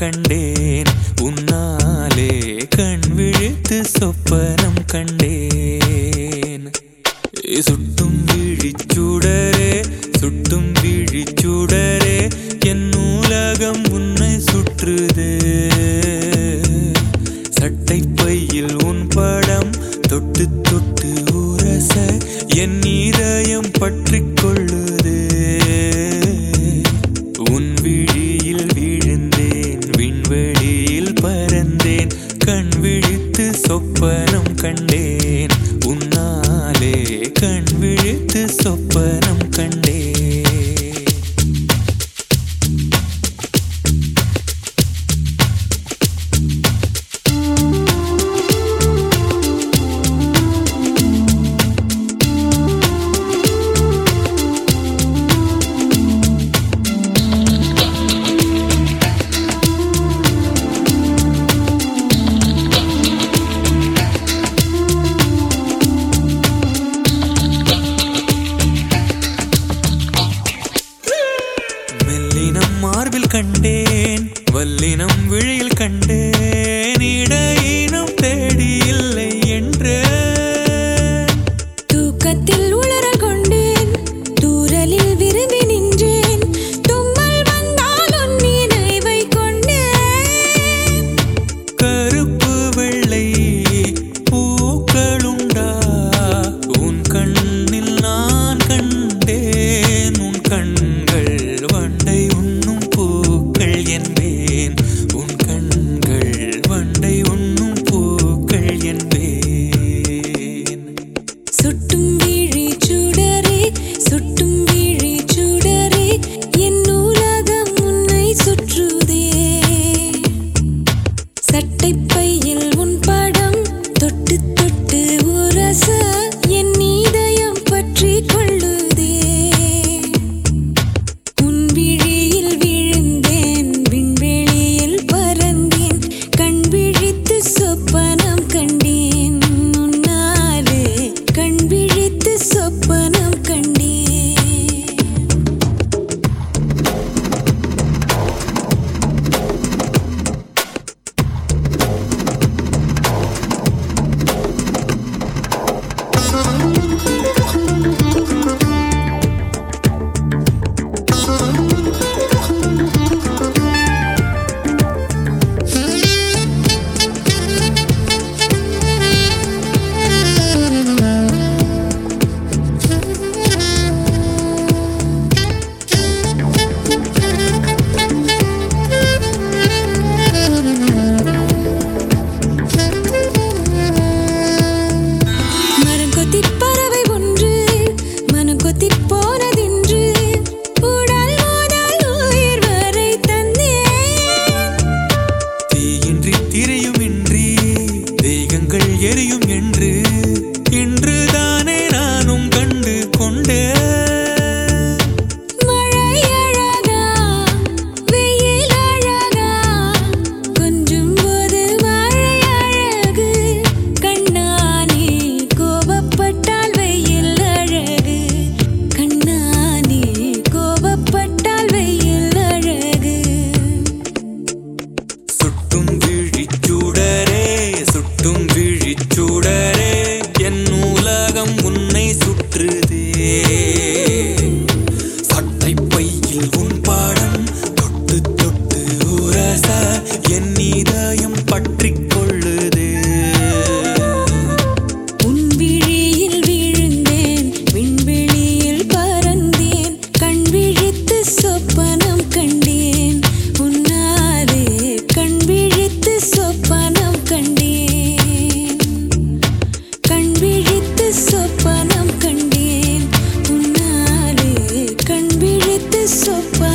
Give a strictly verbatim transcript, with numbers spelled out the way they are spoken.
கண்டேன் உன்னாலே கண் விழித்து சொப்பனம் கண்டேன். சுட்டும் விழிச்சுடரே சுட்டும் விழிச்சுடரே என் நூலகம் உன்னை சுற்றுதே. சட்டை பையில் உன் படம் தொட்டு தொட்டு உரச என் இதயம் பற்றிக் கொள்ளுதே. உன் விழியில் விழுந்தேன் விண்வெளியில் பறந்தேன் கண் விழித்து சொப்பனம் கண்டேன் உன்னாலே கண் விழித்து சொப்பனம் கண்டேன். மார்பில் கண்டேன் வல்லினம் விழியில் கண்டேன் இடையினம் தேடி இல்லை என்று. தூக்கத்தில் உளர கொண்டேன் தூரலில் விரும்பி நின்றேன் தும்மல் வந்தால் உன் நினைவை கொண்டேன். கருப்பு வெள்ளை பூக்களுண்டா உன் கண்ணில் நான் கண்டேன். உன் கண்கள் வண்டை உண்ணும் பூக்கள் என்பேன் உன் கண்கள் வண்டை உண்ணும் பூக்கள் என்பேன். சுட்டும் விழி சுடரே சுட்டும் விழி சுடரே என் நூலகம் உன்னை சுற்றுதே. சட்டை பையில் உன் படம் தொட்டு தொட்டு உரச என் இதயம் பற்றி கொள்ளுதே. உன் விழியில் விழுந்தேன் விண்வெளியில் பறந்தேன் கண் விழித்து சொப்பனம் கண்டேன் உன்னாலே கண் விழித்து சொப்பனம் கண்டேன். பறவை ஒன்று மனம் கொத்தி போனதென்று உடல் முதல் உயிர் வரை தந்தேன். தீயின்றி திரையுமின்றி தேகங்கள் எரியும் என்று இன்றுதானே நானும் கண்டு கொண்டேன். மழை அழகா வெயில் அழகா கொஞ்சம் போது மழை அழகு கண்ணானே கோபப்பட்டால் வெயில் அழகு கண்ணானே கோபப்பட்டால் வெயில் அழகு. சுட்டும் விழிச்சுடரே சுட்டும் விழிச்சுடரே என் நூலகம் உன்னை சுற்றுதே. சட்டை பையில் உன் பாடம் தொட்டு தொட்டு உரச என் இதயம் பற்றிக் கொள்ளுதே. உன் விழியில் விழுந்தேன் விண்வெளியில் பறந்தேன் கண் விழித்து சொப்பனம் கண்டேன் உன்னாலே கண் விழித்து சொப்பனம் கண்டேன். கண் விழித்து சொப்பனம் கண்டேன் உன்னாலே கண் விழித்து சொப்பனம்